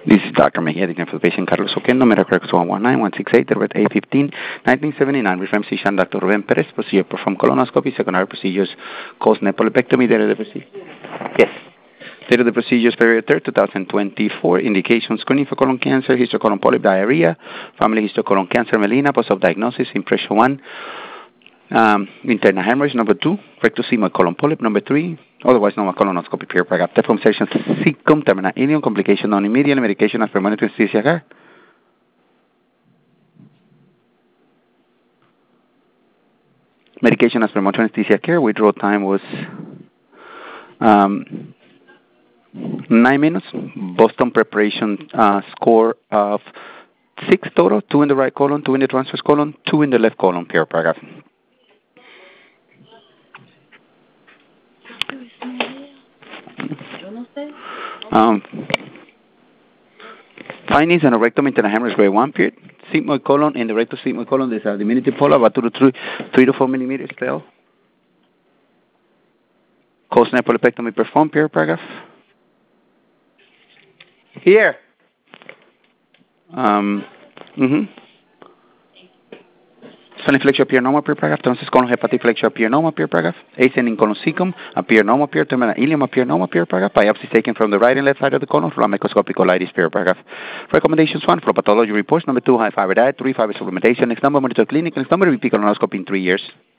This is Dr. Mejia, the for the patient Carlos Oquendo, medical records 119168, date A15, 1979, reference physician Dr. Ruben Perez, procedure perform colonoscopy, secondary procedures, cause nepolipectomy, date of the procedure. Yes. Date of the procedure is February 3rd, 2024, indications screening for colon cancer, histocolon polyp, diarrhea, family histocolon cancer, melena, post-op diagnosis, impression 1, internal hemorrhage, number 2, rectosigmoid colon polyp, number 3, otherwise known as colonoscopy, pure paragraph. Deform section, cecum, terminal ileum, complication non-immediate, medication as per monitoring anesthesia care. Medication as per monitoring anesthesia care, withdrawal time was 9 minutes. Boston preparation score of 6 total, 2 in the right colon, 2 in the transverse colon, 2 in the left colon, pure paragraph. Findings on a rectum internal hemorrhage grade 1 period. Sigmoid colon in the rectal sigmoid colon, there's a diminutive pola about 3 to 4 millimeters still. Cause nepolipectomy performed, pure paragraph. Here. Spinal flexure appear normal, pure paragraph. Transverse colon hepatic flexure appear normal, pure paragraph. Ascending colon cecum appear normal, pure. Terminal ileum appear normal, pure paragraph. Biopsy taken from the right and left side of the colon. From microscopic colitis, pure paragraph. Recommendations 1 for pathology reports. Number 2, high fiber diet. 3, fiber supplementation. Next number, monitor clinic. Next number, repeat colonoscopy in 3 years.